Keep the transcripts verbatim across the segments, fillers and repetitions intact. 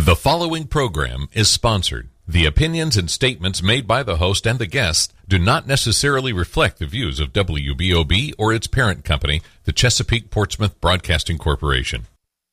The following program is sponsored. The opinions and statements made by the host and the guests do not necessarily reflect the views of W B O B or its parent company, the Chesapeake Portsmouth Broadcasting Corporation.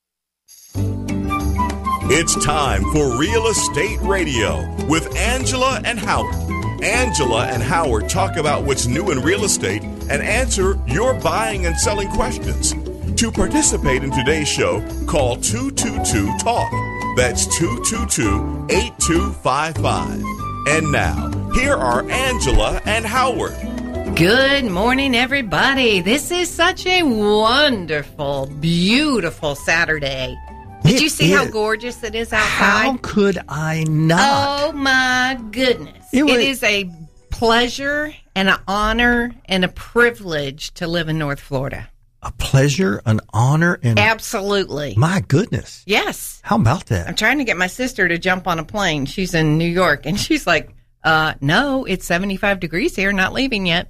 It's time for Real Estate Radio with Angela and Howard. Angela and Howard talk about what's new in real estate and answer your buying and selling questions. To participate in today's show, call two two two talk. That's two two two, eight two five five. And now, here are Angela and Howard. Good morning, everybody. This is such a wonderful, beautiful Saturday. Did It you see is. how gorgeous it is outside? How could I not? Oh, my goodness. It It, was- is a pleasure and an honor and a privilege to live in North Florida. A pleasure, an honor, and Absolutely. my goodness. Yes. How about I'm that? trying to get my sister to jump on a plane. She's in New York, and she's like, uh, no, it's seventy-five degrees here, not leaving yet.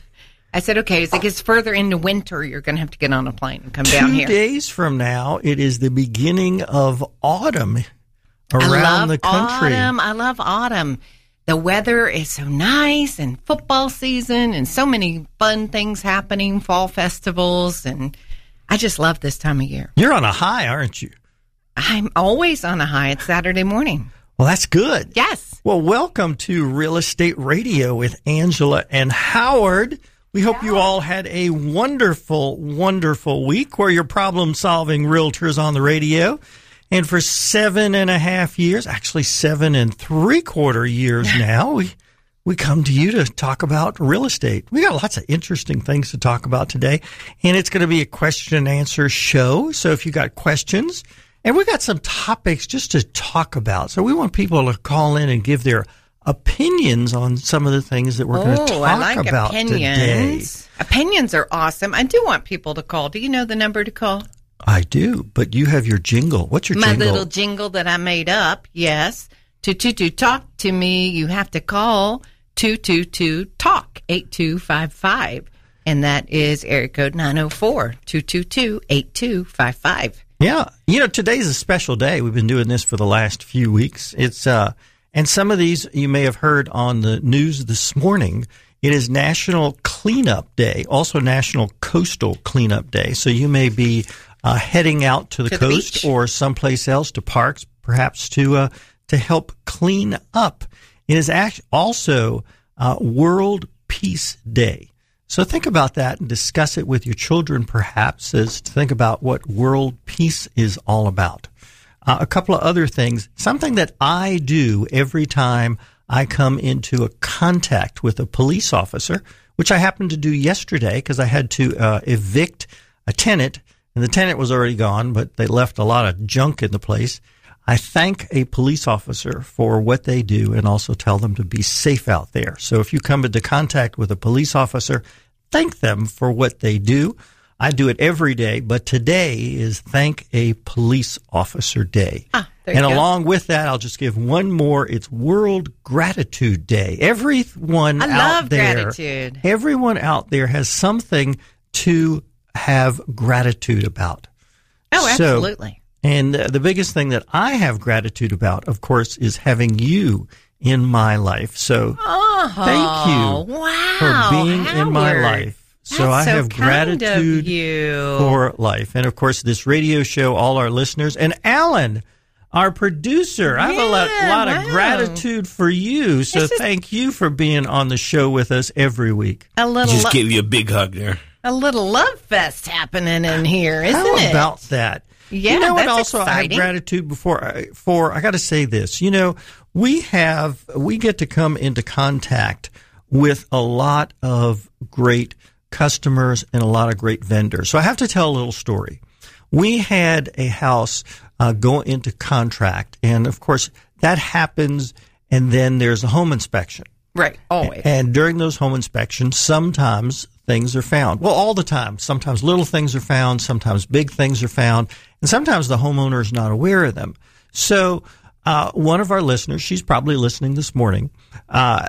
I said, okay, as it gets further into winter, you're going to have to get on a plane and come down Two here. days from now, it is the beginning of autumn I around love the country. autumn. I love autumn. The weather is so nice, and football season, and so many fun things happening, fall festivals, and I just love this time of year. You're on a high, aren't you? I'm always on a high. It's Saturday morning. Well, that's good. Yes. Well, welcome to Real Estate Radio with Angela and Howard. We hope you all had a wonderful, wonderful week where you're problem-solving realtors on the radio. And for seven and a half years, actually seven and three-quarter years now, we we come to you to talk about real estate. We got lots of interesting things to talk about today, and it's going to be a question and answer show. So if you got questions, and we got some topics just to talk about. So we want people to call in and give their opinions on some of the things that we're going to Oh, talk I like about opinions. today. Opinions are awesome. I do want people to call. Do you know the number to call? I do, but you have your jingle. What's your My jingle? little jingle that I made up, yes. To, to, to talk to me, you have to call two two two talk, eight two five five. And that is area code nine oh four, two two two, eight two five five. Yeah. You know, today's a special day. We've been doing this for the last few weeks. It's, uh, and some of these you may have heard on the news this morning. It is National Cleanup Day, also National Coastal Cleanup Day. So you may be uh, heading out to the To the coast beach. or someplace else, to parks, perhaps to uh, to help clean up. It is act- also uh, World Peace Day. So think about that and discuss it with your children, perhaps, as to think about what world peace is all about. Uh, a couple of other things. Something that I do every time I come into a contact with a police officer, which I happened to do yesterday because I had to uh, evict a tenant, and the tenant was already gone, but they left a lot of junk in the place. I thank a police officer for what they do and also tell them to be safe out there. So if you come into contact with a police officer, thank them for what they do. I do it every day, but today is Thank a Police Officer Day. Ah, there you and go. along with that, I'll just give one more. It's World Gratitude Day. Everyone I out love there, gratitude. everyone out there has something to have gratitude about. Oh, So- absolutely. And uh, the biggest thing that I have gratitude about, of course, is having you in my life. So Oh, thank you wow, for being in my Howard. life. So That's I so have kind of gratitude you. for life. And of course, this radio show, all our listeners, and Alan, our producer. I have a lot, Yeah, lot wow. of gratitude for you. So This is- thank you for being on the show with us every week. a little Just lo- gave you a big hug there. a little love fest happening in here, isn't How it? about that? Yeah, you know what? that's Also, I have exciting. gratitude before I- for. I got to say this. You know, we have we get to come into contact with a lot of great customers and a lot of great vendors. So I have to tell a little story. We had a house uh, go into contract, and of course that happens, and then there's a home inspection. Right, always. And during those home inspections, sometimes things are found. Well, all the time. Sometimes little things are found. Sometimes big things are found. And sometimes the homeowner is not aware of them. So uh, one of our listeners, she's probably listening this morning, uh,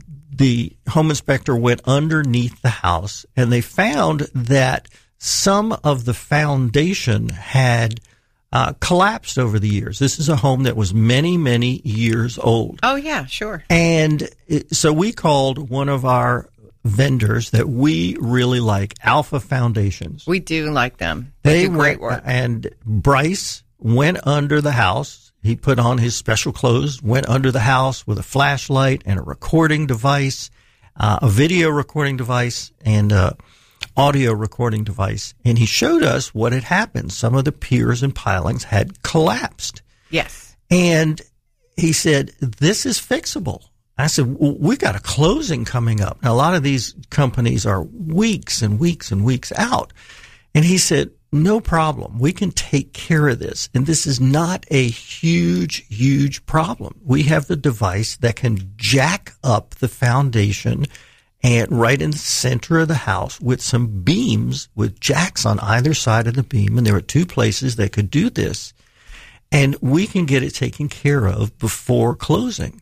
the home inspector went underneath the house, and they found that some of the foundation had uh, collapsed over the years. This is a home that was many, many years old. Oh, yeah, sure. And it, so we called one of our vendors that we really like, Alpha Foundations. We do like them. They, they do great went, work. And Bryce went under the house. He put on his special clothes, went under the house with a flashlight and a recording device, uh, a video recording device, and a audio recording device. And he showed us what had happened. Some of the piers and pilings had collapsed. Yes. And he said, this is fixable. I said, well, we've got a closing coming up. Now, a lot of these companies are weeks and weeks and weeks out. And he said, no problem. We can take care of this. And this is not a huge, huge problem. We have the device that can jack up the foundation and right in the center of the house with some beams with jacks on either side of the beam. And there are two places that could do this. And we can get it taken care of before closing.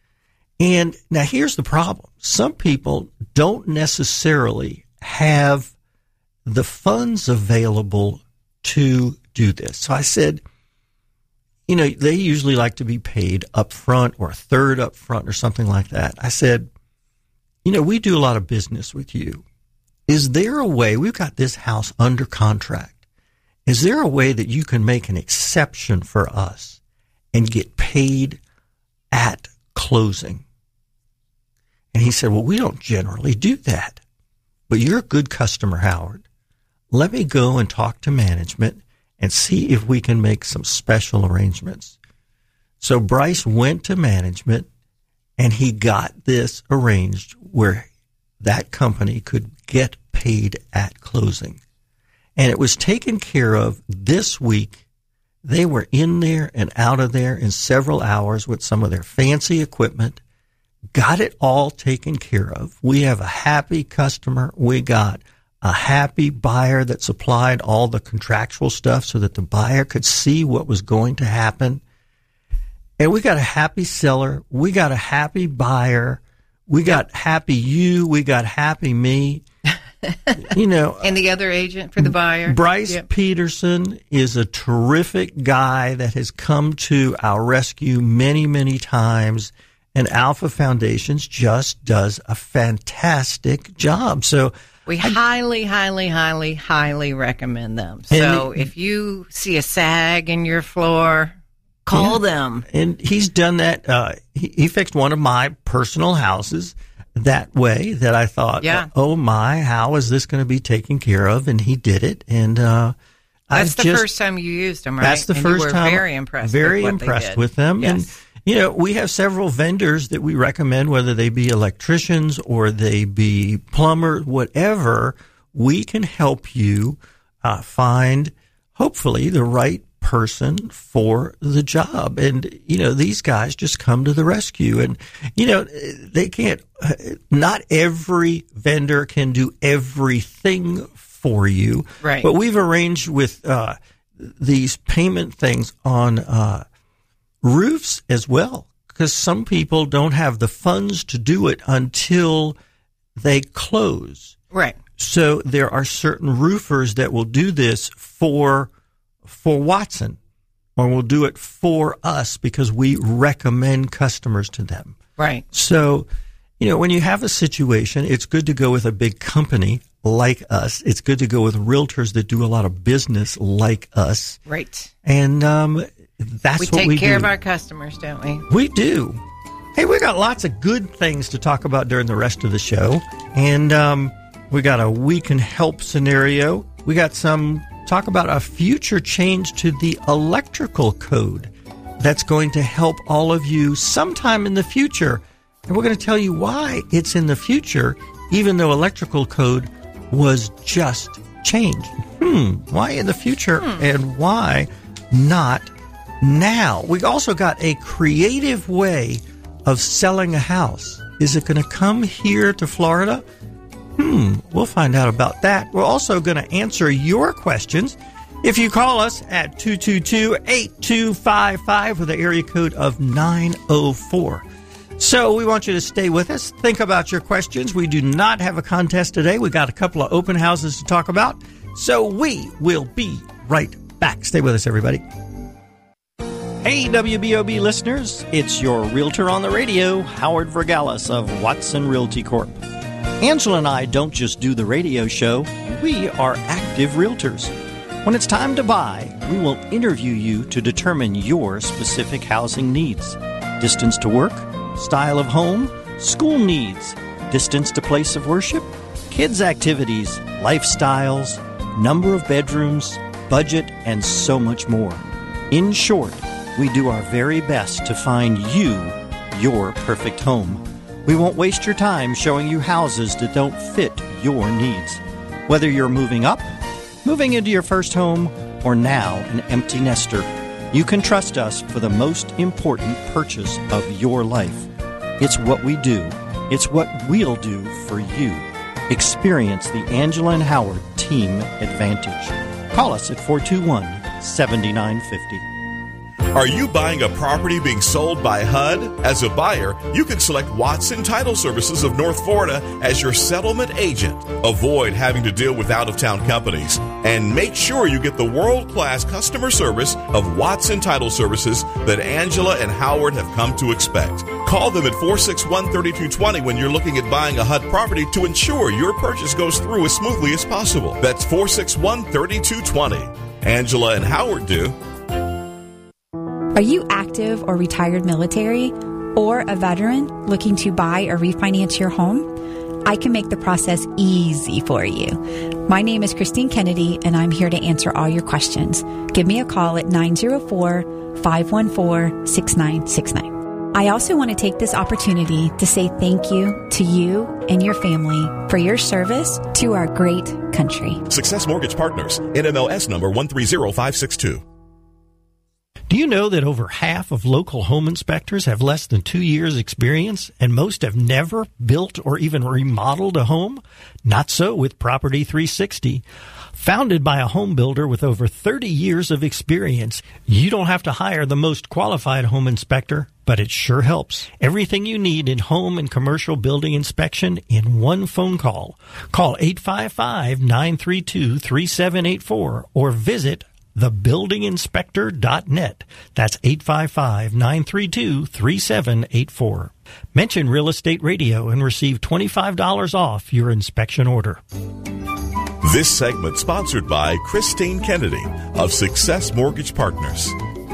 And now here's the problem. Some people don't necessarily have the funds available to do this. So I said, you know, they usually like to be paid up front or a third up front or something like that. I said, you know, we do a lot of business with you. Is there a way, we've got this house under contract. Is there a way that you can make an exception for us and get paid at closing? And he said, well, we don't generally do that, but you're a good customer, Howard. Let me go and talk to management and see if we can make some special arrangements. So Bryce went to management and he got this arranged where that company could get paid at closing. And it was taken care of this week. They were in there and out of there in several hours with some of their fancy equipment. Got it all taken care of. We have a happy customer. We got a happy buyer that supplied all the contractual stuff so that the buyer could see what was going to happen. And we got a happy seller. We got a happy buyer. We got happy you. We got happy me. You know, and the other agent for the buyer. Bryce yep. Peterson is a terrific guy that has come to our rescue many, many times. And Alpha Foundations just does a fantastic job. So we I, highly, highly, highly, highly recommend them. So if you see a sag in your floor, call yeah, them. And he's done that. Uh, he, he fixed one of my personal houses that way that I thought, yeah. oh my, how is this going to be taken care of? And he did it. And uh, that's I the just, first time you used them, right? That's the and first you were time. Very impressed. Very with what impressed they did. with them. Yes. And you know, we have several vendors that we recommend, whether they be electricians or they be plumbers, whatever. We can help you uh, find, hopefully, the right person for the job. And, you know, these guys just come to the rescue. And, you know, they can't, not every vendor can do everything for you. Right. But we've arranged with uh, these payment things on uh roofs as well, because some people don't have the funds to do it until they close. Right. So there are certain roofers that will do this for for Watson, or will do it for us because we recommend customers to them. Right. So, you know, when you have a situation, it's good to go with a big company like us. It's good to go with realtors that do a lot of business like us. Right. And um That's we what we do. take care of our customers, don't we? We do. Hey, we got lots of good things to talk about during the rest of the show. And um, we got a we can help scenario. We got some talk about a future change to the electrical code that's going to help all of you sometime in the future. And we're going to tell you why it's in the future, even though electrical code was just changed. Hmm, why in the future hmm. and why not now? We also got a creative way of selling a house. Is it going to come here to Florida? Hmm, we'll find out about that. We're also going to answer your questions. If you call us at two two two, eight two five five with the area code of nine oh four. So we want you to stay with us. Think about your questions. We do not have a contest today. We got a couple of open houses to talk about. So we will be right back. Stay with us, everybody. Hey, W B O B listeners. It's your realtor on the radio, Howard Vergalis of Watson Realty Corp. Angela and I don't just do the radio show. We are active realtors. When it's time to buy, we will interview you to determine your specific housing needs. Distance to work, style of home, school needs, distance to place of worship, kids' activities, lifestyles, number of bedrooms, budget, and so much more. In short, we do our very best to find you your perfect home. We won't waste your time showing you houses that don't fit your needs. Whether you're moving up, moving into your first home, or now an empty nester, you can trust us for the most important purchase of your life. It's what we do. It's what we'll do for you. Experience the Angela and Howard Team Advantage. Call us at four two one, seven nine five zero. Are you buying a property being sold by H U D? As a buyer, you can select Watson Title Services of North Florida as your settlement agent. Avoid having to deal with out-of-town companies. And make sure you get the world-class customer service of Watson Title Services that Angela and Howard have come to expect. Call them at four six one, three two two zero when you're looking at buying a H U D property to ensure your purchase goes through as smoothly as possible. That's four six one, three two two zero. Angela and Howard do. Are you active or retired military or a veteran looking to buy or refinance your home? I can make the process easy for you. My name is Christine Kennedy, and I'm here to answer all your questions. Give me a call at nine zero four, five one four, six nine six nine. I also want to take this opportunity to say thank you to you and your family for your service to our great country. Success Mortgage Partners, N M L S number one three zero five six two. Do you know that over half of local home inspectors have less than two years experience, and most have never built or even remodeled a home? Not so with Property three sixty. Founded by a home builder with over thirty years of experience, you don't have to hire the most qualified home inspector, but it sure helps. Everything you need in home and commercial building inspection in one phone call. Call eight five five, nine three two, three seven eight four or visit the building inspector dot net. That's eight five five, nine three two, three seven eight four. Mention Real Estate Radio and receive twenty-five dollars off your inspection order. This segment sponsored by Christine Kennedy of Success Mortgage Partners.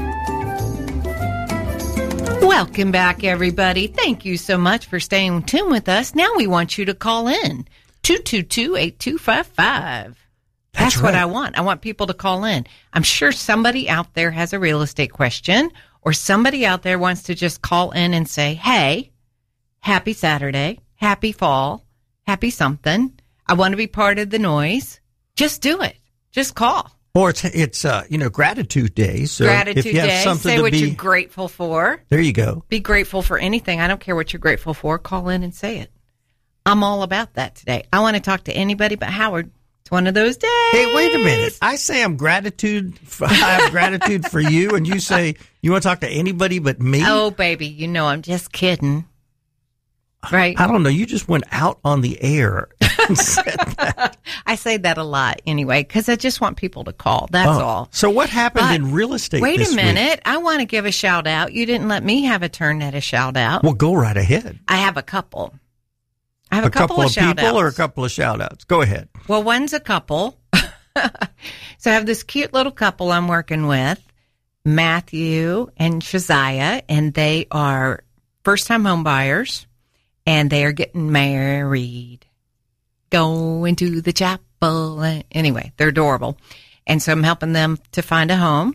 Welcome back, everybody. Thank you so much for staying tuned with us. Now we want you to call in two two two, eight two five five. That's, That's right. What I want. I want people to call in. I'm sure somebody out there has a real estate question, or somebody out there wants to just call in and say, hey, happy Saturday, happy fall, happy something. I want to be part of the noise. Just do it. Just call. Or it's, it's uh, you know, Gratitude Day. So Gratitude if you have Day. something Say to what be, you're grateful for. There you go. Be grateful for anything. I don't care what you're grateful for. Call in and say it. I'm all about that today. I want to talk to anybody but Howard. It's one of those days. Hey, wait a minute. I say I'm gratitude. For, I have gratitude for you, and you say you want to talk to anybody but me? Oh, baby, you know I'm just kidding. Right? I, I don't know. You just went out on the air and said that. I say that a lot anyway, because I just want people to call. That's oh, all. So what happened but in real estate Wait this a minute. week? I want to give a shout out. You didn't let me have a turn at a shout out. Well, go right ahead. I have a couple. I have a, a couple, couple of, of shout-outs. people or a couple of shout-outs? Go ahead. Well, one's a couple. So I have this cute little couple I'm working with, Matthew and Shaziah, and they are first-time home buyers, and they are getting married, going to the chapel. Anyway, they're adorable. And so I'm helping them to find a home.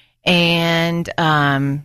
And um,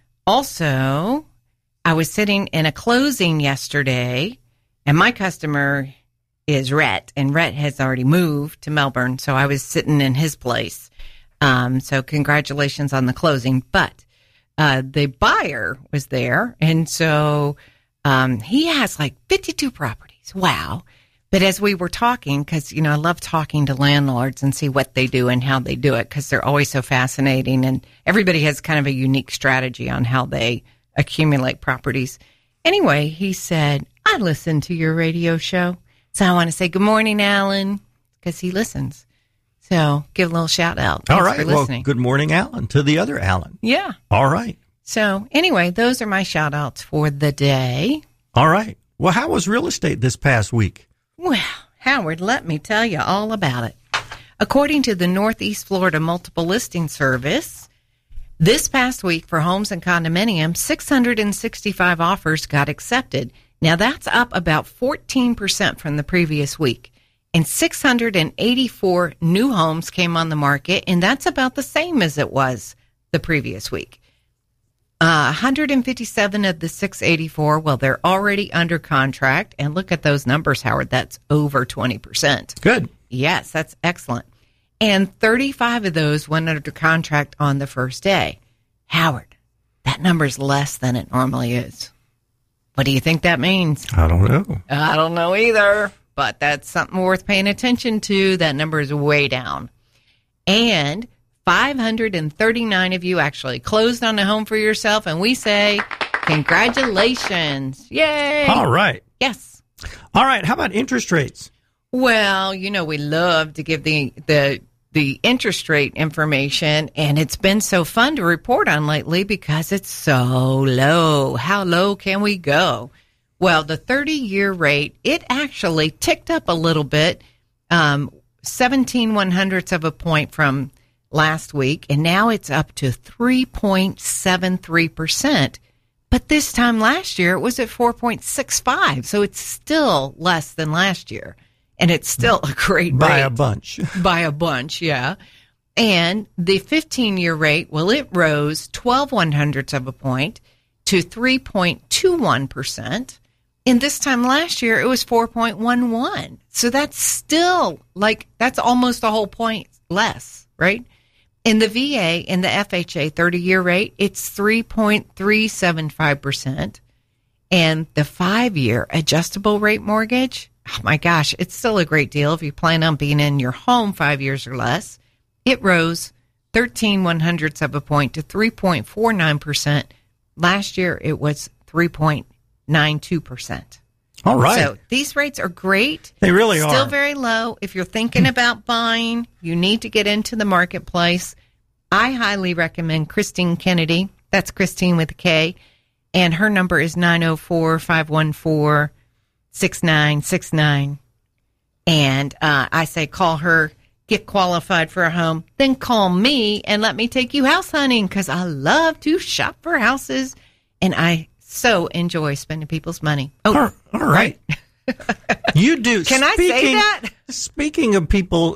also, I was sitting in a closing yesterday, and my customer is Rhett, and Rhett has already moved to Melbourne, so I was sitting in his place. Um, so congratulations on the closing. But uh, the buyer was there, and so um, he has like fifty-two properties. Wow. But as we were talking, because, you know, I love talking to landlords and see what they do and how they do it, because they're always so fascinating, and everybody has kind of a unique strategy on how they accumulate properties. Anyway, he said, I listen to your radio show. So I want to say good morning, Alan, because he listens. So give a little shout out. All Thanks right. for Well, listening. good morning, Alan, to the other Alan. Yeah. All right. So anyway, those are my shout outs for the day. All right. Well, how was real estate this past week? Well, Howard, let me tell you all about it. According to the Northeast Florida Multiple Listing Service, this past week for homes and condominiums, six hundred sixty-five offers got accepted. Now, that's up about fourteen percent from the previous week. And six hundred eighty-four new homes came on the market, and that's about the same as it was the previous week. Uh, one hundred fifty-seven of the six hundred eighty-four, well, they're already under contract. And look at those numbers, Howard. That's over twenty percent. Good. Yes, that's excellent. And thirty-five of those went under contract on the first day. Howard, that number is less than it normally is. What do you think that means? I don't know. I don't know either, but that's something worth paying attention to. That number is way down. And five hundred thirty-nine of you actually closed on a home for yourself, and we say, congratulations. Yay. All right. Yes. All right. How about interest rates? Well, you know, we love to give the, the, the interest rate information, and it's been so fun to report on lately because it's so low. How low can we go? Well, the thirty-year rate, it actually ticked up a little bit, um, seventeen one hundredths of a point from last week, and now it's up to three point seven three percent. But this time last year, it was at four point six five, so it's still less than last year. And it's still a great By rate. a bunch. By a bunch, yeah. And the fifteen-year rate, well, it rose twelve one hundredths of a point to three point two one percent. And this time last year, it was four point one one. So that's still, like, that's almost a whole point less, right? In the V A and the F H A thirty-year rate, it's three point three seven five percent. And the five-year adjustable rate mortgage, oh my gosh, it's still a great deal if you plan on being in your home five years or less. It rose thirteen one hundredths of a point to three point four nine percent. Last year, it was three point nine two percent. All right. So these rates are great. They really Still are. Still very low. If you're thinking about buying, you need to get into the marketplace. I highly recommend Christine Kennedy. That's Christine with a K. And her number is nine oh four, five one four, six nine six nine. And uh, I say call her, get qualified for a home, then call me and let me take you house hunting because I love to shop for houses and I so enjoy spending people's money. Oh, all, all right. You do. Can I say Speaking- that? Speaking of people,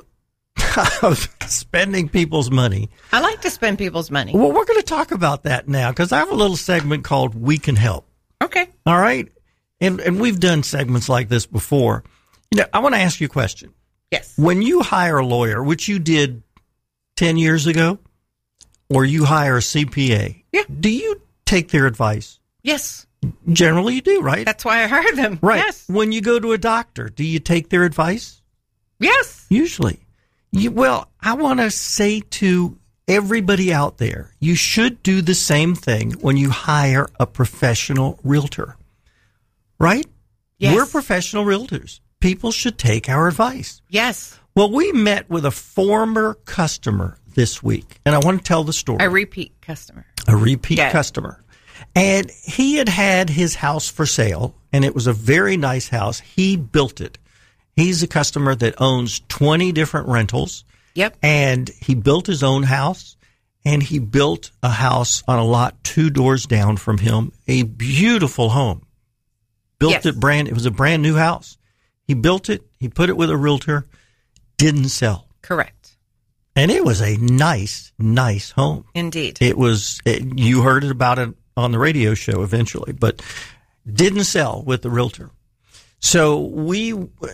of spending people's money, I like to spend people's money. well, we're going to talk about that now because I have a little segment called We Can Help. Okay. All right. And and we've done segments like this before. You know, I want to ask you a question. Yes. When you hire a lawyer, which you did ten years ago, or you hire a C P A, Yeah. do you take their advice? Yes. Generally, you do, right? That's why I hired them. right. Yes. When you go to a doctor, do you take their advice? Yes. Usually. You, well, I want to say to everybody out there, you should do the same thing when you hire a professional realtor. Right? Yes. We're professional realtors. People should take our advice. Yes. Well, we met with a former customer this week, and I want to tell the story. A repeat customer. A repeat Yeah. customer. And he had had his house for sale, and it was a very nice house. He built it. He's a customer that owns twenty different rentals. Yep. And he built his own house, and he built a house on a lot two doors down from him, a beautiful home. Built Yes. it brand, it was a brand new house. He built it, he put it with a realtor, didn't sell. Correct. And it was a nice, nice home. Indeed. It was, it, you heard it about it on the radio show eventually, but didn't sell with the realtor. So we,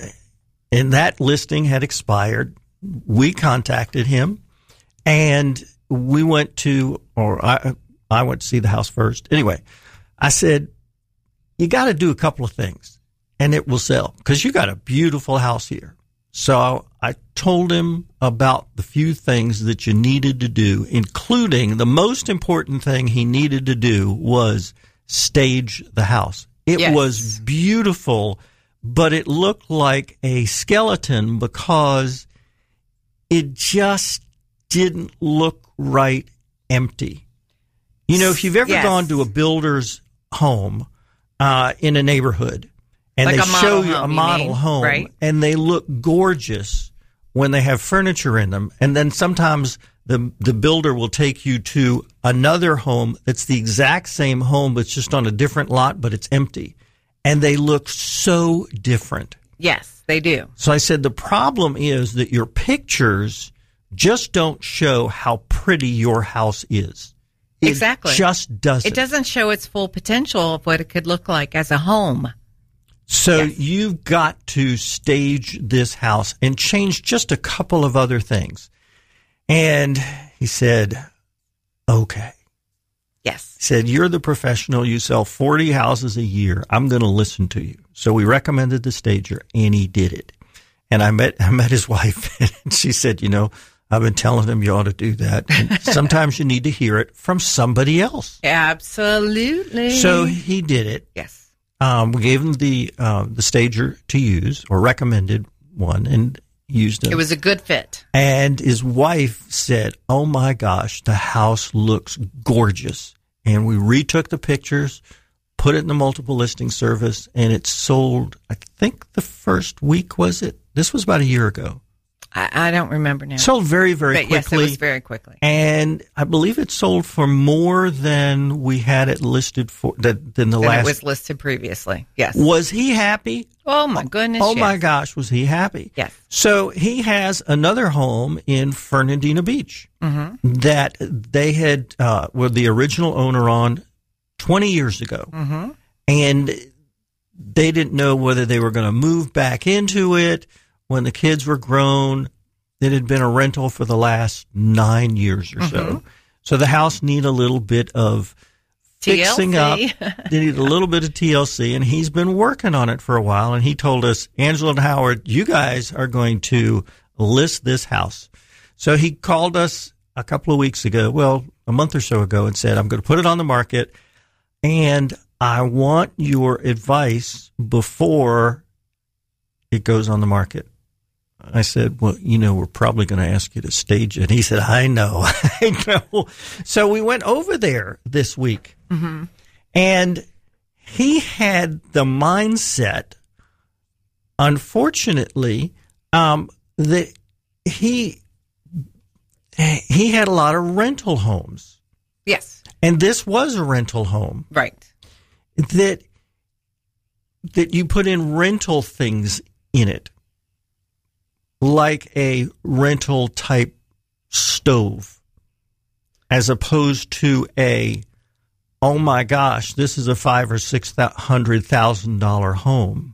and that listing had expired. We contacted him and we went to, or I, I went to see the house first. Anyway, I said, you got to do a couple of things and it will sell because you got a beautiful house here. So I told him about the few things that you needed to do, including the most important thing he needed to do was stage the house. It Yes. was beautiful, but it looked like a skeleton because it just didn't look right empty. You know, if you've ever Yes. gone to a builder's home uh, in a neighborhood and Like they a model show you home, a you model mean, home right? and they look gorgeous when they have furniture in them, and then sometimes the the builder will take you to another home that's the exact same home but it's just on a different lot, but it's empty, and they look so different. Yes, they do. So I said the problem is that your pictures just don't show how pretty your house is. It Exactly. just doesn't. It doesn't show its full potential of what it could look like as a home. So Yes. you've got to stage this house and change just a couple of other things. And he said, okay. Yes. He said, you're the professional. You sell forty houses a year. I'm going to listen to you. So we recommended the stager, and he did it. And I met I met his wife, and she said, you know, I've been telling him you ought to do that. And sometimes you need to hear it from somebody else. Absolutely. So he did it. yes. Um, we gave him the uh, the stager to use, or recommended one, and used it. It was a good fit. And his wife said, oh my gosh, the house looks gorgeous. And we retook the pictures, put it in the multiple listing service, and it sold, I think the first week, was it? This was about a year ago. I, I don't remember now. Sold very, very but quickly. yes, it was very quickly. And I believe it sold for more than we had it listed for, that, than the Than last. it was listed previously. Yes. Was he happy? Oh, my goodness. Oh, yes. my gosh, was he happy? Yes. So he has another home in Fernandina Beach Mm-hmm. that they had, uh, were the original owner on twenty years ago. Mm-hmm. And they didn't know whether they were going to move back into it when the kids were grown. It had been a rental for the last nine years or so. Mhm. So the house needed a little bit of fixing up. T L C. They needed a little bit of T L C, and he's been working on it for a while. And he told us, Angela and Howard, you guys are going to list this house. So he called us a couple of weeks ago, well, a month or so ago, and said, I'm going to put it on the market, and I want your advice before it goes on the market. I said, well, you know, we're probably going to ask you to stage it. He said, I know, I know. So we went over there this week, Mm-hmm. and he had the mindset, unfortunately, um, that he he had a lot of rental homes. Yes. And this was a rental home Right. that that you put in rental things in it, like a rental type stove, as opposed to a, oh my gosh, this is a five or six hundred thousand dollar home.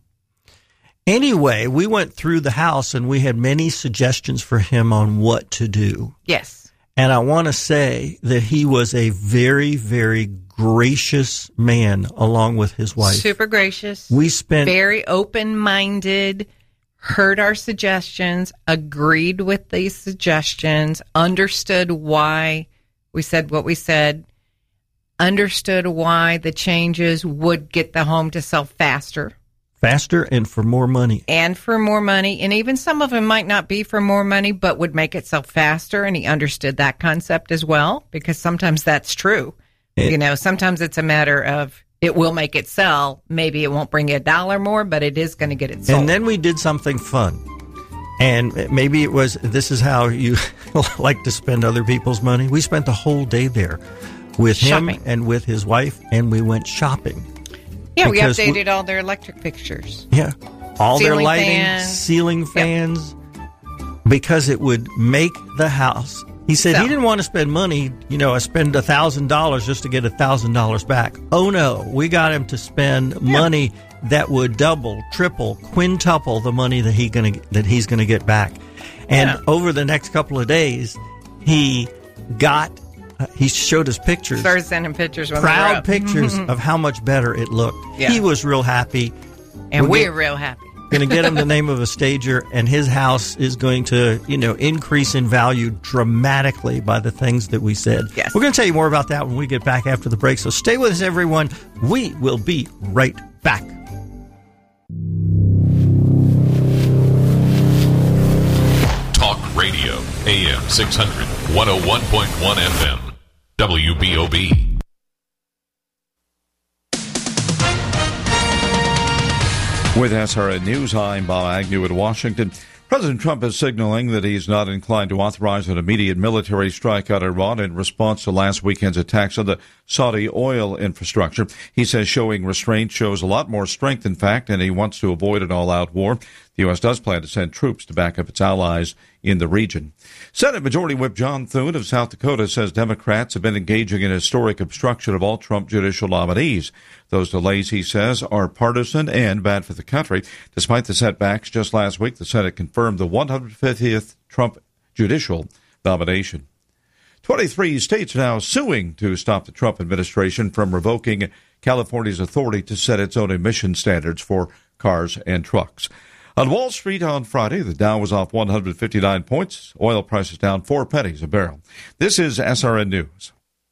Anyway, we went through the house and we had many suggestions for him on what to do. Yes. And I want to say that he was a very, very gracious man along with his wife. Super gracious. We spent Very open-minded, heard our suggestions, agreed with these suggestions, understood why we said what we said, understood why the changes would get the home to sell faster faster and for more money. and for more money. And even some of them might not be for more money, but would make it sell faster. And he understood that concept as well, because sometimes that's true. It- you know, sometimes it's a matter of it will make it sell. Maybe it won't bring you a dollar more, but it is going to get it sold. And then we did something fun. And maybe it was, this is how you like to spend other people's money. We spent the whole day there with him Shopping. and with his wife, and we went shopping. yeah, we because we- updated all their electric fixtures. Yeah. All their Ceiling lighting, fans. ceiling fans, because it would make the house. He said So- he didn't want to spend money, you know, spend a thousand dollars just to get a thousand dollars back. Oh no, we got him to spend money that would double, triple, quintuple the money that he gonna that he's gonna get back. And Yeah. over the next couple of days, he got uh, he showed us pictures, Started sending pictures when they were proud up. pictures of how much better it looked. Yeah. He was real happy. And We'll we're get- real happy. Going to get him the name of a stager, and his house is going to, you know, increase in value dramatically by the things that we said. Yes. We're going to tell you more about that when we get back after the break. So stay with us, everyone. We will be right back. Talk Radio. A M six hundred, one oh one point one F M. W B O B. With S R N News, I'm Bob Agnew in Washington. President Trump is signaling that he's not inclined to authorize an immediate military strike on Iran in response to last weekend's attacks on the Saudi oil infrastructure. He says showing restraint shows a lot more strength, in fact, and he wants to avoid an all-out war. The U S does plan to send troops to back up its allies in the region. Senate Majority Whip John Thune of South Dakota says Democrats have been engaging in historic obstruction of all Trump judicial nominees. Those delays, he says, are partisan and bad for the country. Despite the setbacks, just last week the Senate confirmed the one hundred fiftieth Trump judicial nomination. twenty-three states are now suing to stop the Trump administration from revoking California's authority to set its own emission standards for cars and trucks. On Wall Street on Friday, the Dow was off one hundred fifty-nine points. Oil prices down four pennies a barrel. This is S R N News.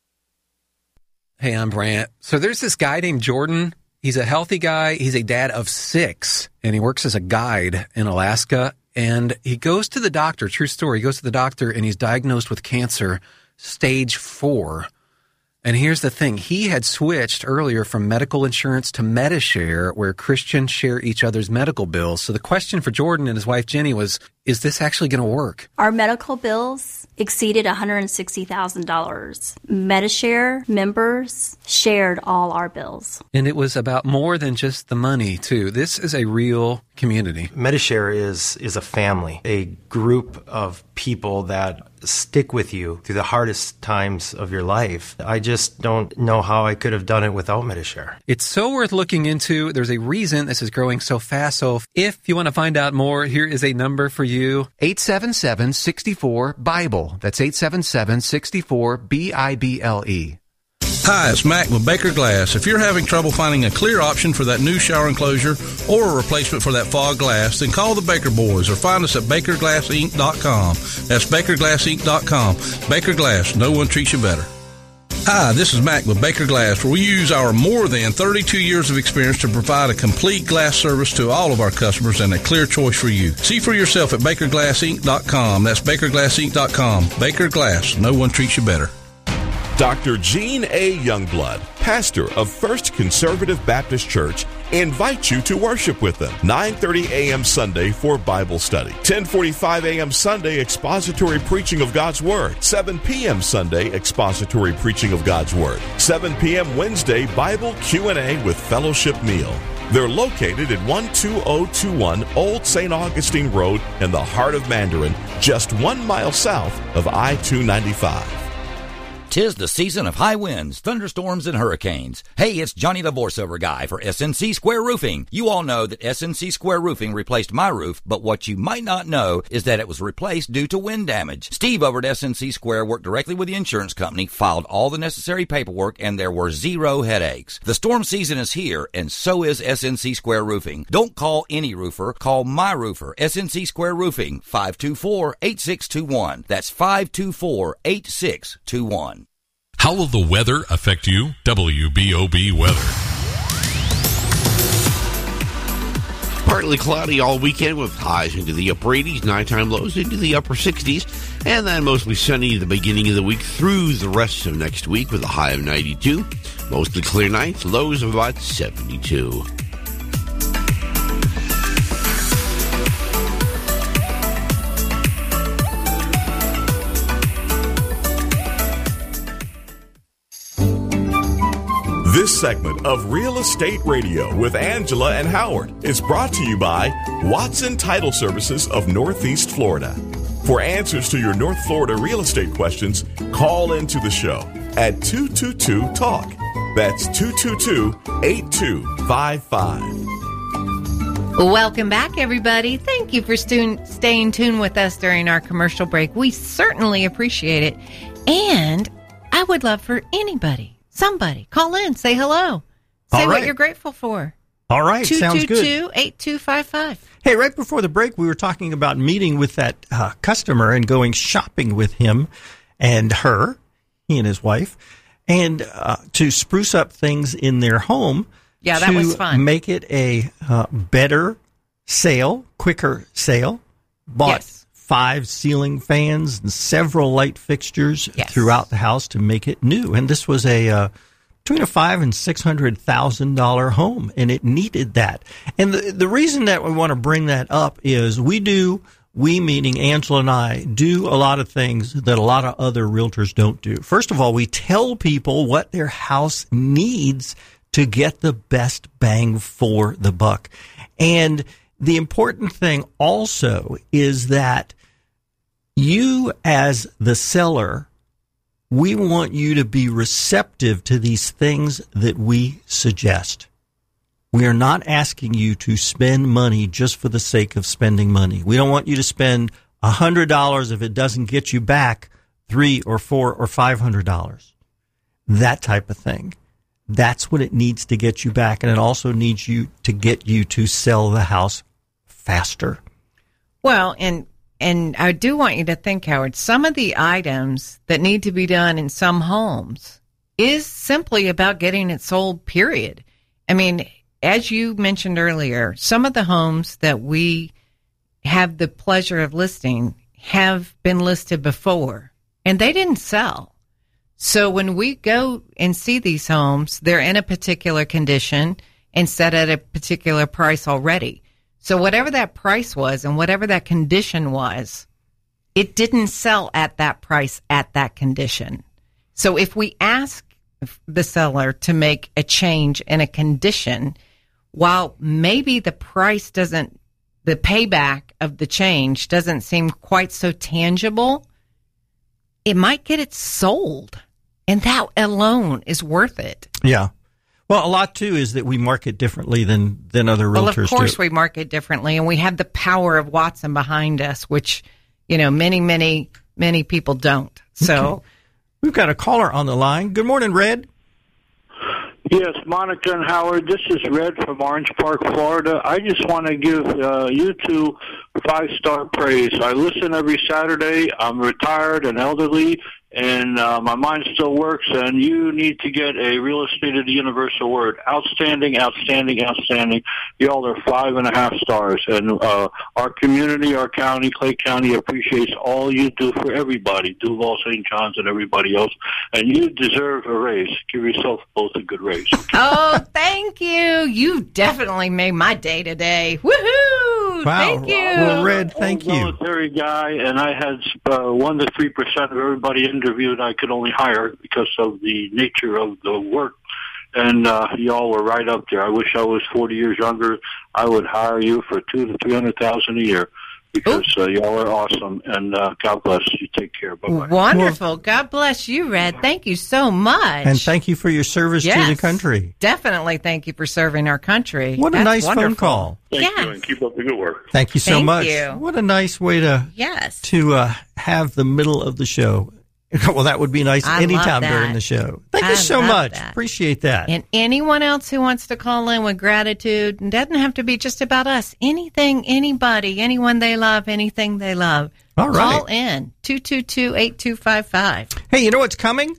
Hey, I'm Brant. So there's this guy named Jordan. He's a healthy guy. He's a dad of six, and he works as a guide in Alaska. And he goes to the doctor, true story, he goes to the doctor, and he's diagnosed with cancer, stage four. And here's the thing. He had switched earlier from medical insurance to Medishare, where Christians share each other's medical bills. So the question for Jordan and his wife, Jenny, was, is this actually going to work? Our medical bills exceeded one hundred sixty thousand dollars. Medishare members shared all our bills. And it was about more than just the money, too. This is a real community. Medishare is is a family, a group of people that stick with you through the hardest times of your life. I just don't know how I could have done it without Medishare. It's so worth looking into. There's a reason this is growing so fast. So if you want to find out more, here is a number for you. eight seven seven, six four, BIBLE. That's eight seven seven, six four, B I B L E. Hi, it's Mac with Baker Glass. If you're having trouble finding a clear option for that new shower enclosure or a replacement for that fog glass, then call the Baker Boys or find us at baker glass inc dot com. That's baker glass inc dot com. Baker Glass, no one treats you better. Hi, this is Mac with Baker Glass, where we use our more than thirty-two years of experience to provide a complete glass service to all of our customers and a clear choice for you. See for yourself at baker glass inc dot com. That's baker glass inc dot com. Baker Glass, no one treats you better. Doctor Gene A. Youngblood, pastor of First Conservative Baptist Church, invites you to worship with them. nine thirty a.m. Sunday for Bible study. ten forty-five a.m. Sunday expository preaching of God's Word. seven p.m. Sunday expository preaching of God's Word. seven p.m. Wednesday Bible Q and A with fellowship meal. They're located at one two zero two one Old Saint Augustine Road in the heart of Mandarin, just one mile south of I two ninety-five. 'Tis the season of high winds, thunderstorms, and hurricanes. Hey, it's Johnny the voiceover guy for S N C Square Roofing. You all know that S N C Square Roofing replaced my roof, but what you might not know is that it was replaced due to wind damage. Steve over at S N C Square worked directly with the insurance company, filed all the necessary paperwork, and there were zero headaches. The storm season is here, and so is S N C Square Roofing. Don't call any roofer, call my roofer, S N C Square Roofing, five two four, eight six two one. That's five two four, eight six two one. How will the weather affect you? W B O B weather. Partly cloudy all weekend with highs into the upper eighties, nighttime lows into the upper sixties, and then mostly sunny at the beginning of the week through the rest of next week with a high of ninety-two. Mostly clear nights, lows of about seventy-two. This segment of Real Estate Radio with Angela and Howard is brought to you by Watson Title Services of Northeast Florida. For answers to your North Florida real estate questions, call into the show at two two two talk. That's two two two, eight two five five. Welcome back, everybody. Thank you for stu- staying tuned with us during our commercial break. We certainly appreciate it. And I would love for anybody, somebody, call in, say hello. Say All right. what you're grateful for. All right, sounds good. two two two, eight two five five. Hey, right before the break, we were talking about meeting with that uh, customer and going shopping with him and her, he and his wife, and uh, to spruce up things in their home. Yeah, that was fun. To make it a uh, better sale, quicker sale. Bought Yes. five ceiling fans and several light fixtures Yes. throughout the house to make it new. And this was a uh, between a five and six hundred thousand dollar home, and it needed that. And the the reason that we want to bring that up is we do. We, meaning Angela and I, do a lot of things that a lot of other realtors don't do. First of all, we tell people what their house needs to get the best bang for the buck. And the important thing also is that you, as the seller, we want you to be receptive to these things that we suggest. We are not asking you to spend money just for the sake of spending money. We don't want you to spend one hundred dollars if it doesn't get you back three or four or five hundred dollars. That type of thing. That's what it needs to get you back, and it also needs you to get you to sell the house faster. Well, and and I do want you to think, Howard, some of the items that need to be done in some homes is simply about getting it sold, period. I mean, as you mentioned earlier, some of the homes that we have the pleasure of listing have been listed before, and they didn't sell. So when we go and see these homes, they're in a particular condition and set at a particular price already. So whatever that price was and whatever that condition was, it didn't sell at that price at that condition. So if we ask the seller to make a change in a condition, while maybe the price doesn't, the payback of the change doesn't seem quite so tangible, it might get it sold. And that alone is worth it. Yeah. Well, a lot, too, is that we market differently than, than other realtors do. Well, of course do. We market differently, and we have the power of Watson behind us, which, you know, many, many, many people don't. So okay. We've got a caller on the line. Good morning, Red. Yes, Monica and Howard, this is Red from Orange Park, Florida. I just want to give uh, you two five-star praise. I listen every Saturday. I'm retired and elderly, and uh, my mind still works, and you need to get a Real Estate of the Universal Word. Outstanding, outstanding, outstanding. Y'all are five and a half stars, and uh, our community, our county, Clay County, appreciates all you do for everybody, Duval, Saint John's, and everybody else, and you deserve a raise. Give yourself both a good raise. Oh, thank you. You definitely made my day today. Woohoo! Wow. Thank you. Well, Red, thank you. I'm a military guy, and I had uh, one to three percent of everybody interviewed I could only hire because of the nature of the work. And uh, y'all were right up there. I wish I was forty years younger. I would hire you for two to three hundred thousand a year because uh, y'all are awesome. And uh, God bless you. Take care. Bye bye. Wonderful. Well, God bless you, Red. Thank you so much. And thank you for your service yes, to the country. Definitely thank you for serving our country. What a That's nice wonderful. phone call. Thank yes. you, and keep up the good work. Thank you so Thank much. you. What a nice way to yes. to uh, have the middle of the show. Well, that would be nice I anytime love during that. the show. Thank I you so love much. that. Appreciate that. And anyone else who wants to call in with gratitude, it doesn't have to be just about us. Anything, anybody, anyone they love, anything they love. All right. Call in two two two, eight two five five. Hey, you know what's coming?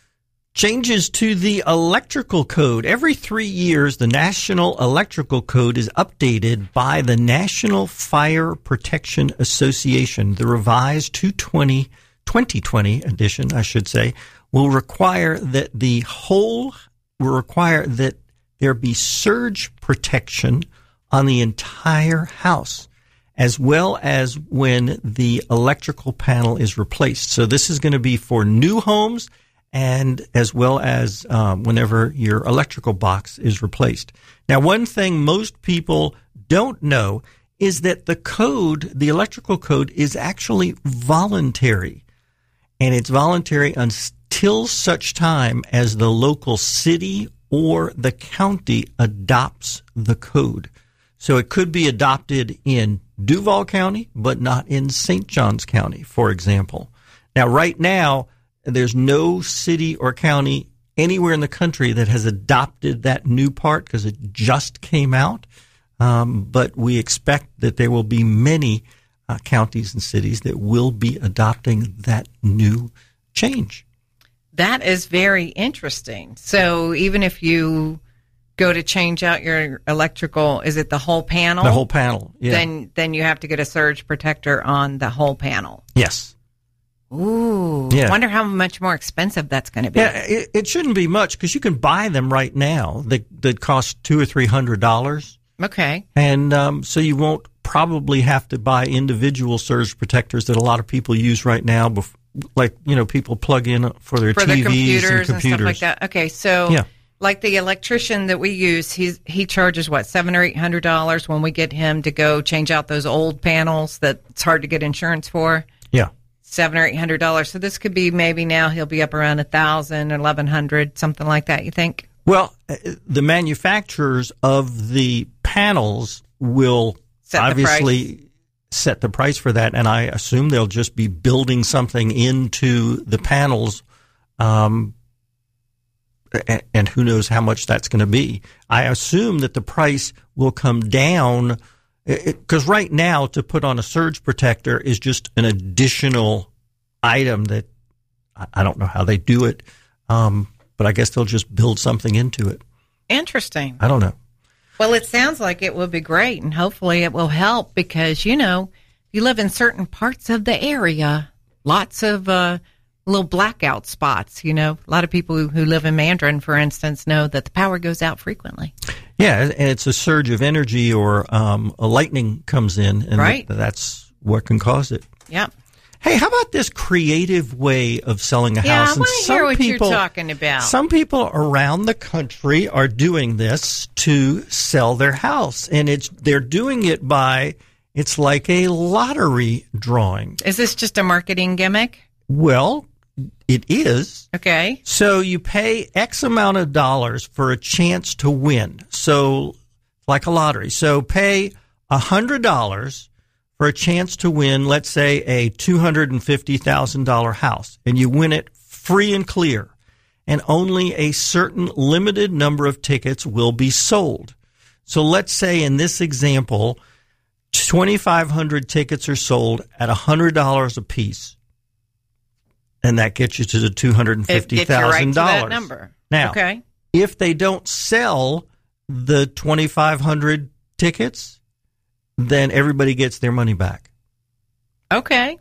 Changes to the electrical code. Every three years, the National Electrical Code is updated by the National Fire Protection Association. The revised two twenty twenty twenty edition, I should say, will require that the whole will require that there be surge protection on the entire house, as well as when the electrical panel is replaced. So this is going to be for new homes and as well as um, whenever your electrical box is replaced. Now, one thing most people don't know is that the code, the electrical code, is actually voluntary. And it's voluntary until such time as the local city or the county adopts the code. So it could be adopted in Duval County, but not in Saint Johns County, for example. Now, right now, there's no city or county anywhere in the country that has adopted that new part because it just came out. Um, but we expect that there will be many Uh, counties and cities that will be adopting that new change. That is very interesting. So even if you go to change out your electrical, is it the whole panel? The whole panel, yeah. Then then you have to get a surge protector on the whole panel. Yes. Ooh. Yeah. Wonder how much more expensive that's going to be. Yeah, it, it shouldn't be much because you can buy them right now that, that cost two or three hundred dollars. Okay. And um, so you won't probably have to buy individual surge protectors that a lot of people use right now, bef- like, you know, people plug in for their for T Vs their computers and computers. And stuff like that. Okay, so yeah. like the electrician that we use, he's he charges what seven or eight hundred dollars when we get him to go change out those old panels that it's hard to get insurance for. Yeah, seven or eight hundred dollars. So this could be maybe now he'll be up around a thousand, eleven hundred, something like that. You think? Well, the manufacturers of the panels will set obviously the set the price for that, and I assume they'll just be building something into the panels. Um, and, and who knows how much that's going to be. I assume that the price will come down because right now to put on a surge protector is just an additional item that I don't know how they do it, um, but I guess they'll just build something into it. Interesting. I don't know. Well, it sounds like it will be great, and hopefully it will help because, you know, you live in certain parts of the area, lots of uh, little blackout spots, you know. A lot of people who, who live in Mandarin, for instance, know that the power goes out frequently. Yeah, and it's a surge of energy or um, a lightning comes in, and right. th- that's what can cause it. Yep. Hey, how about this creative way of selling a yeah, house? I want to hear what people, you're talking about. Some people around the country are doing this to sell their house, and it's they're doing it by, it's like a lottery drawing. Is this just a marketing gimmick? Well, it is. Okay. So you pay X amount of dollars for a chance to win. So, like a lottery. So pay one hundred dollars for a chance to win, let's say, a two hundred fifty thousand dollars house, and you win it free and clear, and only a certain limited number of tickets will be sold. So let's say in this example, twenty-five hundred tickets are sold at one hundred dollars a piece, and that gets you to the two hundred fifty thousand dollars. Right to that number. Now, okay. If they don't sell the twenty-five hundred tickets, then everybody gets their money back. Okay.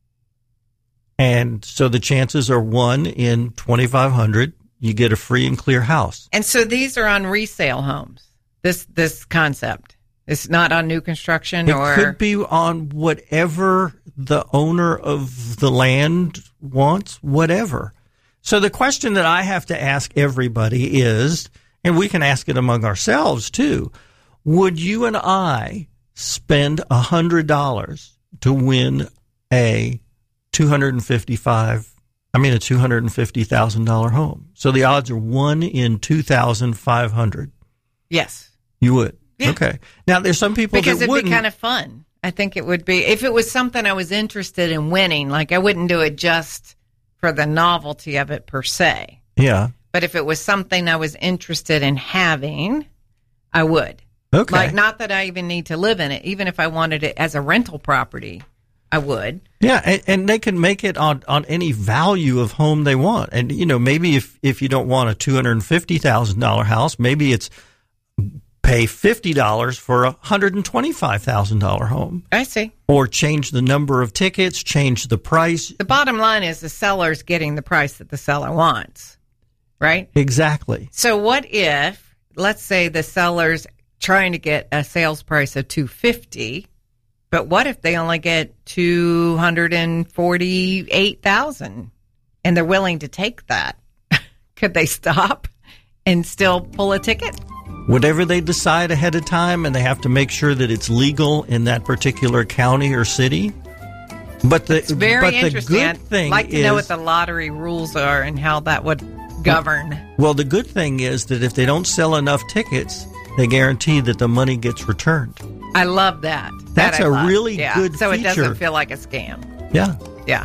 And so the chances are one in twenty-five hundred, you get a free and clear house. And so these are on resale homes, this this concept. It's not on new construction? It or could be on whatever the owner of the land wants, whatever. So the question that I have to ask everybody is, and we can ask it among ourselves too, would you and I spend one hundred dollars to win a two hundred fifty-five, I mean a two hundred fifty thousand dollars home? So the odds are one in two thousand five hundred. Yes. You would? Yeah. Okay. Now there's some people because that it'd wouldn't. be kind of fun. I think it would be if it was something I was interested in winning. Like I wouldn't do it just for the novelty of it per se. Yeah. But if it was something I was interested in having, I would. Okay. Like, not that I even need to live in it. Even if I wanted it as a rental property, I would. Yeah, and, and they can make it on, on any value of home they want. And, you know, maybe if, if you don't want a two hundred fifty thousand dollars house, maybe it's pay fifty dollars for a one hundred twenty-five thousand dollars home. I see. Or change the number of tickets, change the price. The bottom line is the seller's getting the price that the seller wants, right? Exactly. So what if, let's say the seller's trying to get a sales price of two hundred fifty thousand dollars, but what if they only get two hundred forty-eight thousand dollars and they're willing to take that? Could they stop and still pull a ticket? Whatever they decide ahead of time, and they have to make sure that it's legal in that particular county or city. But the, it's very but the interesting. good thing I'd like to is, know what the lottery rules are and how that would govern. Well, the good thing is that if they don't sell enough tickets, they guarantee that the money gets returned. I love that. That's that I a love. really yeah. good so feature. So it doesn't feel like a scam. Yeah. Yeah.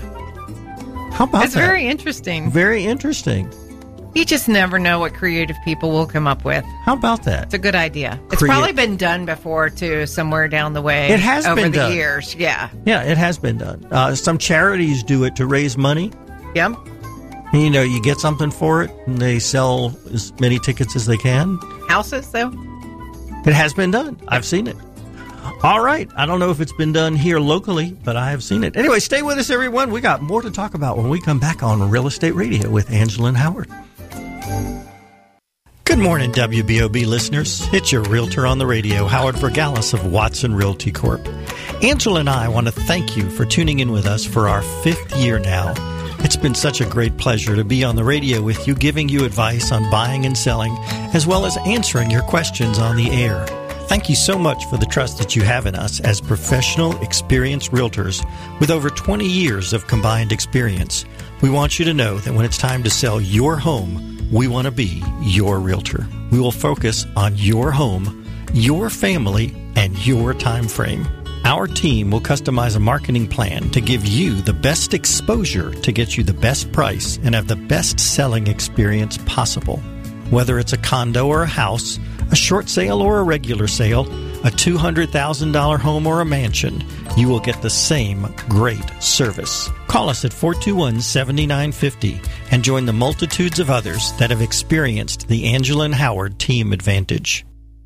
How about it's that? It's very interesting. Very interesting. You just never know what creative people will come up with. How about that? It's a good idea. It's Crea- probably been done before, too, somewhere down the way. It has over been the done. years. Yeah. Yeah, it has been done. Uh, some charities do it to raise money. Yep. You know, you get something for it, and they sell as many tickets as they can. houses, though? It has been done. I've seen it. All right. I don't know if it's been done here locally, but I have seen it. Anyway, stay with us, everyone. We got more to talk about when we come back on Real Estate Radio with Angela and Howard. Good morning, W B O B listeners. It's your realtor on the radio, Howard Vergalis of Watson Realty Corp. Angela and I want to thank you for tuning in with us for our fifth year now. It's been such a great pleasure to be on the radio with you, giving you advice on buying and selling, as well as answering your questions on the air. Thank you so much for the trust that you have in us as professional, experienced realtors with over twenty years of combined experience. We want you to know that when it's time to sell your home, we want to be your realtor. We will focus on your home, your family, and your time frame. Our team will customize a marketing plan to give you the best exposure to get you the best price and have the best selling experience possible. Whether it's a condo or a house, a short sale or a regular sale, a two hundred thousand dollars home or a mansion, you will get the same great service. Call us at four two one, seven nine five zero and join the multitudes of others that have experienced the Angela and Howard team advantage.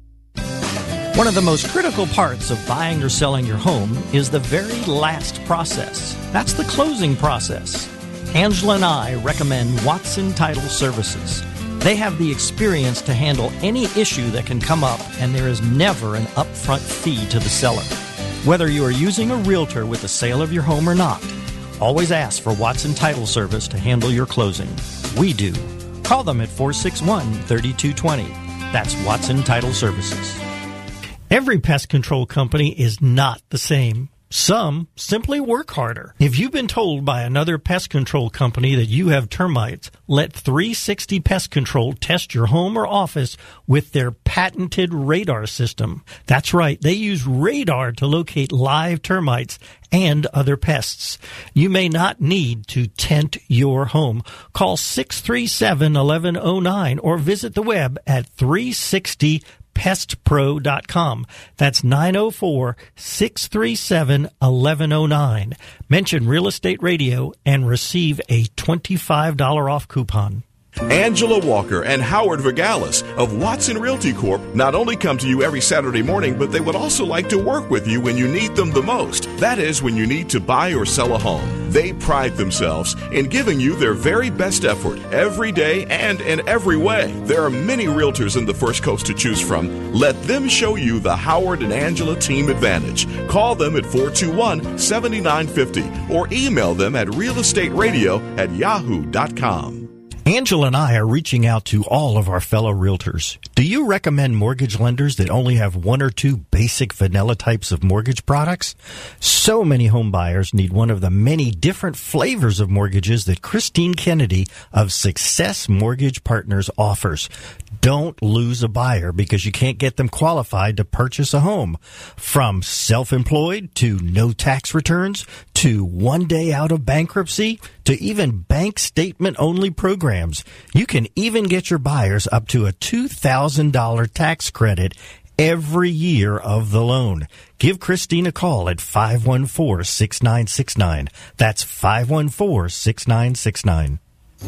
One of the most critical parts of buying or selling your home is the very last process. That's the closing process. Angela and I recommend Watson Title Services. They have the experience to handle any issue that can come up, and there is never an upfront fee to the seller. Whether you are using a realtor with the sale of your home or not, always ask for Watson Title Service to handle your closing. We do. Call them at four six one, three two two zero. That's Watson Title Services. Every pest control company is not the same. Some simply work harder. If you've been told by another pest control company that you have termites, let three sixty Pest Control test your home or office with their patented radar system. That's right, they use radar to locate live termites and other pests. You may not need to tent your home. Call six three seven, one one zero nine or visit the web at three sixty pest pro dot com. That's nine oh four, six three seven, one one zero nine. Mention Real Estate Radio and receive a twenty-five dollars off coupon. Angela Walker and Howard Vergalis of Watson Realty Corp not only come to you every Saturday morning, but they would also like to work with you when you need them the most. That is, when you need to buy or sell a home. They pride themselves in giving you their very best effort every day and in every way. There are many realtors in the First Coast to choose from. Let them show you the Howard and Angela team advantage. Call them at four two one, seven nine five zero or email them at realestateradio at yahoo dot com. Angela and I are reaching out to all of our fellow realtors. Do you recommend mortgage lenders that only have one or two basic vanilla types of mortgage products? So many home buyers need one of the many different flavors of mortgages that Christine Kennedy of Success Mortgage Partners offers. Don't lose a buyer because you can't get them qualified to purchase a home. From self-employed to no tax returns to one day out of bankruptcy to even bank statement only programs. You can even get your buyers up to a two thousand dollars tax credit every year of the loan. Give Christine a call at five one four, six nine six nine. That's five one four, six nine six nine.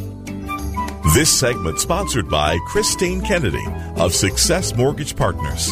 This segment sponsored by Christine Kennedy of Success Mortgage Partners.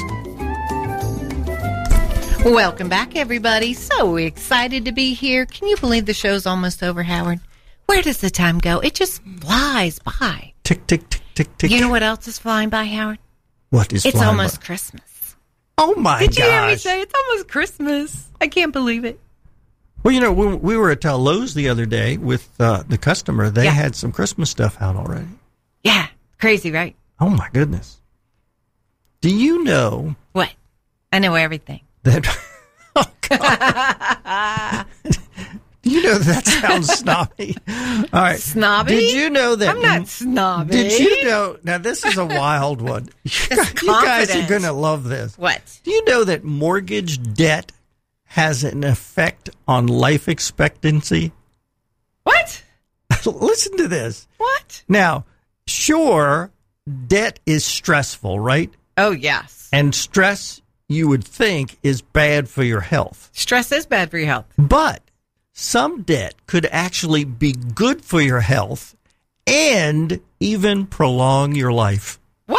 Welcome back, everybody. So excited to be here. Can you believe the show's almost over, Howard? Where does the time go? It just flies by. Tick, tick, tick, tick, tick. You know what else is flying by, Howard? What is it's flying almost by? Christmas. Oh, my Did gosh. you hear me say it's almost Christmas? I can't believe it. Well, you know, when we were at uh, Lowe's the other day with uh, the customer, they Yeah. had some Christmas stuff out already. Yeah, crazy, right? Oh, my goodness. Do you know What? I know everything. that... Oh, God. Do you know that sounds snobby? All right. Snobby? Did you know that... I'm not snobby. Did you know... Now, this is a wild one. You guys, you guys are confident. going to love this. What? Do you know that mortgage debt has an effect on life expectancy? What? Listen to this. What? Now, sure, debt is stressful, right? Oh, yes. And stress, you would think, is bad for your health. Stress is bad for your health. But some debt could actually be good for your health and even prolong your life. What?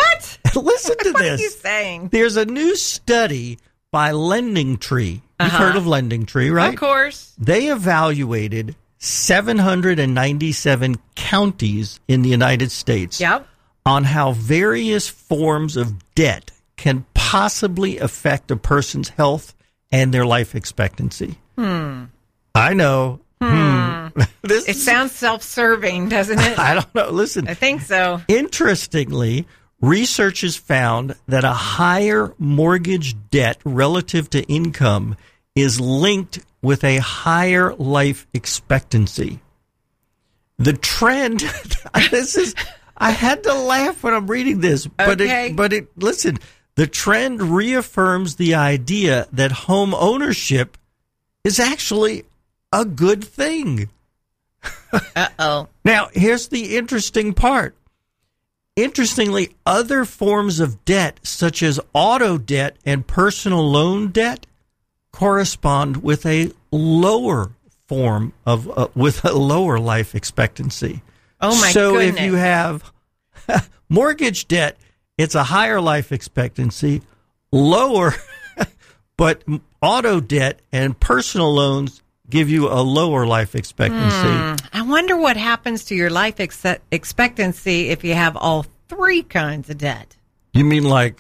Listen to what this. What are you saying? There's a new study by Lending Tree. You've Uh-huh. heard of Lending Tree, right? Of course. They evaluated seven hundred ninety-seven counties in the United States Yep. on how various forms of debt can possibly affect a person's health and their life expectancy. Hmm. I know. Hmm. Hmm. This It sounds self-serving, doesn't it? I don't know. Listen. I think so. Interestingly, research has found that a higher mortgage debt relative to income is linked with a higher life expectancy. The trend, this is, I had to laugh when I'm reading this, but Okay. it, but it, listen, the trend reaffirms the idea that home ownership is actually a good thing. Uh-oh. Now, here's the interesting part. Interestingly, other forms of debt, such as auto debt and personal loan debt, correspond with a lower form of, uh, with a lower life expectancy. Oh, my so goodness. if you have mortgage debt, it's a higher life expectancy, lower, but auto debt and personal loans give you a lower life expectancy. Hmm. I wonder what happens to your life ex- expectancy if you have all three kinds of debt. You mean like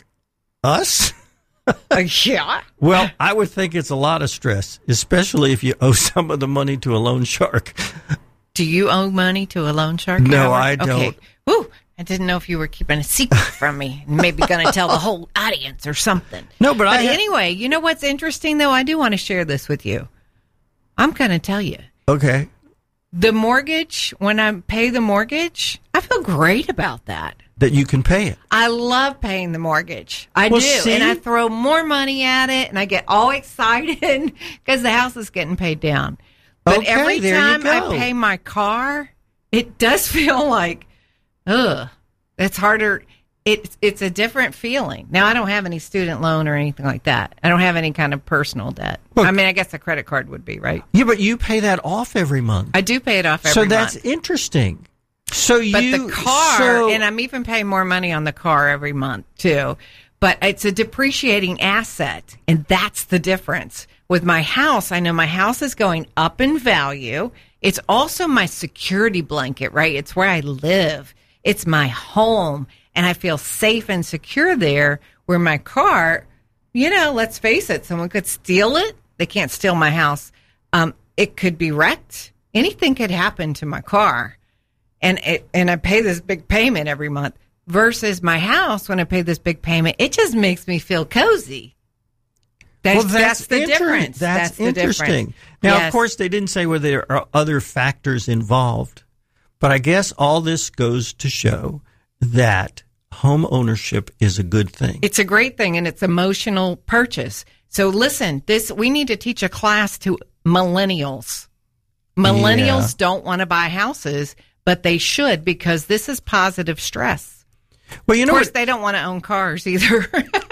us? Uh, yeah. Well, I would think it's a lot of stress, especially if you owe some of the money to a loan shark. Do you owe money to a loan shark? No, Howard? I don't. Okay. Whew. I didn't know if you were keeping a secret from me and maybe going to tell the whole audience or something. No, but, But I anyway, you know what's interesting, though? I do want to share this with you. I'm going to tell you. Okay. The mortgage, when I pay the mortgage, I feel great about that. That you can pay it. I love paying the mortgage. I Well, do. see? And I throw more money at it and I get all excited because the house is getting paid down. But Okay, every there you time I go. pay my car, it does feel like, ugh, it's harder. It's, it's a different feeling. Now, I don't have any student loan or anything like that. I don't have any kind of personal debt. Look- I mean, I guess a credit card would be, right? Yeah, but you pay that off every month. I do pay it off every so month. that's interesting. So you, But the car, so- and I'm even paying more money on the car every month, too. But it's a depreciating asset, and that's the difference. With my house, I know my house is going up in value. It's also my security blanket, right? It's where I live. It's my home, and I feel safe and secure there, where my car, you know, let's face it, someone could steal it. They can't steal my house. Um, it could be wrecked. Anything could happen to my car. And it, and I pay this big payment every month versus my house. When I pay this big payment, it just makes me feel cozy. That's, well, that's, the inter- difference. That's, That's the interesting. difference. Now, Yes. of course, they didn't say whether there are other factors involved, but I guess all this goes to show that home ownership is a good thing. It's a great thing, and it's emotional purchase. So listen, this we need to teach a class to millennials. Millennials Yeah. don't want to buy houses, but they should, because this is positive stress. Well, you know of course, what- they don't want to own cars either.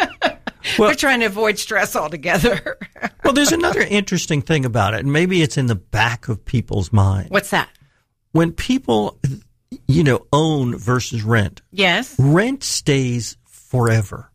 We're trying to avoid stress altogether. Well, there's another interesting thing about it, and maybe it's in the back of people's mind. What's that? When people, you know, own versus rent, Yes. rent stays forever.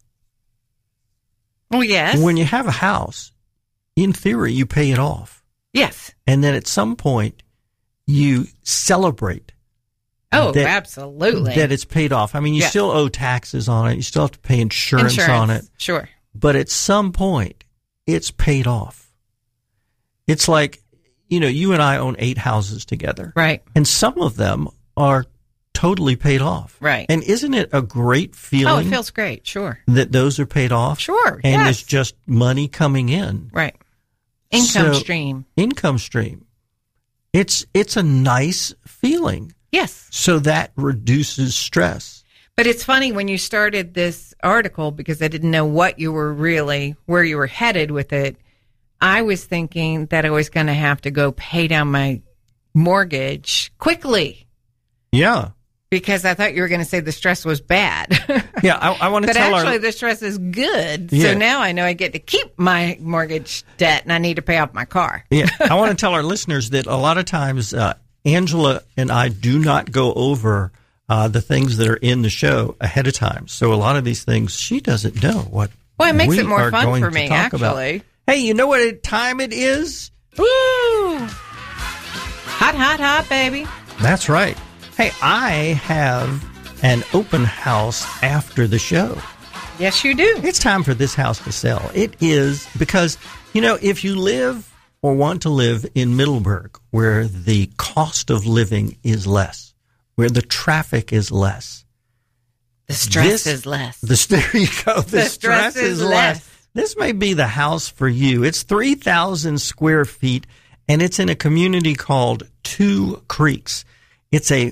Well, yes. When you have a house, in theory, you pay it off. Yes. And then at some point, you celebrate. Oh, that- absolutely. That it's paid off. I mean, you Yes. still owe taxes on it. You still have to pay insurance, on it. Sure. But at some point, it's paid off. It's like, you know, you and I own eight houses together. Right. And some of them are totally paid off. Right. And isn't it a great feeling Oh, it feels great. Sure. that those are paid off? Sure. And yes. it's just money coming in. Right. Income So- stream. Income stream. It's it's a nice feeling. Yes. So that reduces stress. But it's funny when you started this article, because I didn't know what you were really, where you were headed with it. I was thinking that I was going to have to go pay down my mortgage quickly, Yeah. because I thought you were going to say the stress was bad. Yeah, I, I want to But tell actually, our the stress is good. Yeah. So now I know I get to keep my mortgage debt, and I need to pay off my car. Yeah, I want to tell our listeners that a lot of times uh, Angela and I do not go over uh, the things that are in the show ahead of time. So a lot of these things she doesn't know what. Well, it makes we it more are fun going for to me, talk actually. About. Hey, you know what time it is? Woo! Hot, hot, hot, baby. That's right. Hey, I have an open house after the show. Yes, you do. It's time for this house to sell. It is because, you know, if you live or want to live in Middleburg, where the cost of living is less, where the traffic is less, the stress this, is less. The, there you go. The, the stress, stress is, is less. less. This may be the house for you. It's three thousand square feet, and it's in a community called Two Creeks. It's a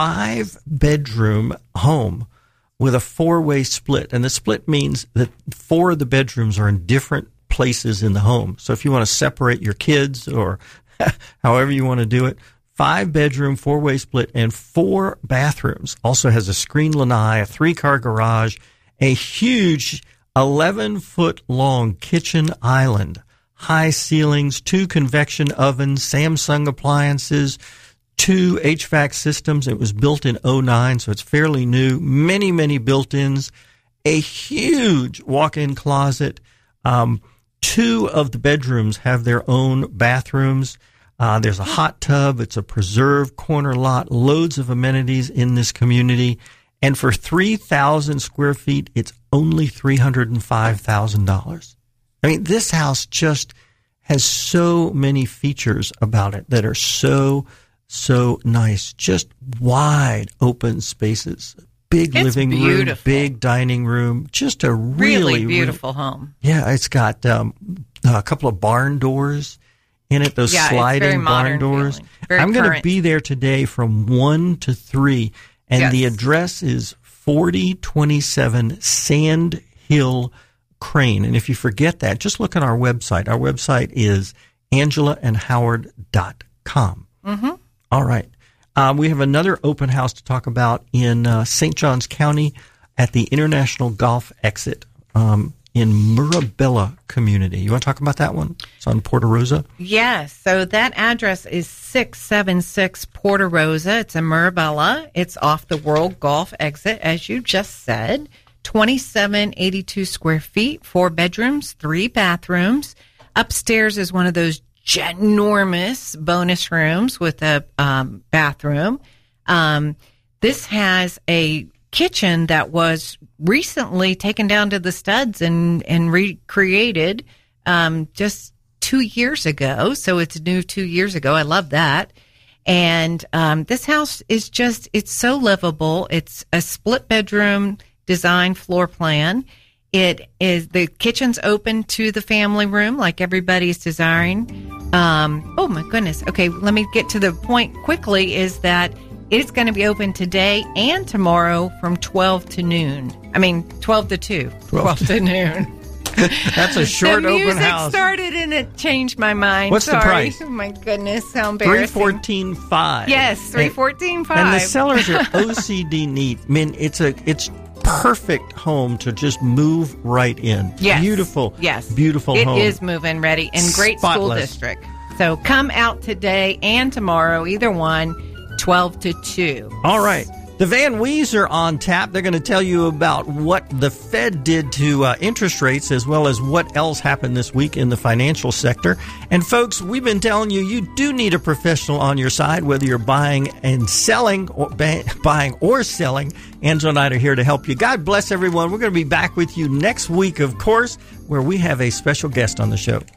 five-bedroom home with a four-way split. And the split means that four of the bedrooms are in different places in the home. So if you want to separate your kids or however you want to do it, five-bedroom, four-way split, and four bathrooms. Also has a screen lanai, a three-car garage, a huge eleven-foot-long kitchen island, high ceilings, two convection ovens, Samsung appliances, two H V A C systems. It was built in oh nine, so it's fairly new. Many, many built-ins. A huge walk-in closet. Um, two of the bedrooms have their own bathrooms. Uh, there's a hot tub. It's a preserved corner lot. Loads of amenities in this community. And for three thousand square feet, it's only three hundred five thousand dollars. I mean, this house just has so many features about it that are so So nice, just wide open spaces, big it's living beautiful. room, big dining room, just a really, really beautiful really, home. Yeah, it's got um, a couple of barn doors in it, those yeah, sliding barn doors. I'm going to be there today from one to three, and yes. the address is forty twenty-seven Sand Hill Crane. And if you forget that, just look at our website. Our website is angela and howard dot com. Mm-hmm. All right. Um, we have another open house to talk about in uh, Saint Johns County at the International Golf Exit um, in Murabella community. You want to talk about that one? It's on Porta Rosa. Yes. So that address is six seven six Porta Rosa. It's in Murabella. It's off the World Golf Exit, as you just said. twenty-seven eighty-two square feet, four bedrooms, three bathrooms. Upstairs is one of those ginormous bonus rooms with a um, bathroom. Um, this has a kitchen that was recently taken down to the studs and, and recreated um, just two years ago. So it's new two years ago. I love that. And um, this house is just, it's so livable. It's a split bedroom design floor plan. It is, the kitchen's open to the family room like everybody's desiring. Um, oh my goodness. Okay, let me get to the point quickly is that it's going to be open today and tomorrow from twelve to noon. I mean, twelve to two. twelve to noon. That's a short the open house. The music started and it changed my mind. What's Sorry. the price? Oh my goodness, how embarrassing. three fourteen five. Yes, three fourteen five. And the sellers are O C D neat. I mean, it's a it's perfect home to just move right in. Yes. Beautiful. Yes. Beautiful it home. It is move-in ready and great Spotless. School district. So come out today and tomorrow, either one, twelve to two. All right. The Van Wees are on tap. They're going to tell you about what the Fed did to uh, interest rates as well as what else happened this week in the financial sector. And folks, we've been telling you, you do need a professional on your side, whether you're buying and selling or ba- buying or selling. Angela and I are here to help you. God bless everyone. We're going to be back with you next week, of course, where we have a special guest on the show.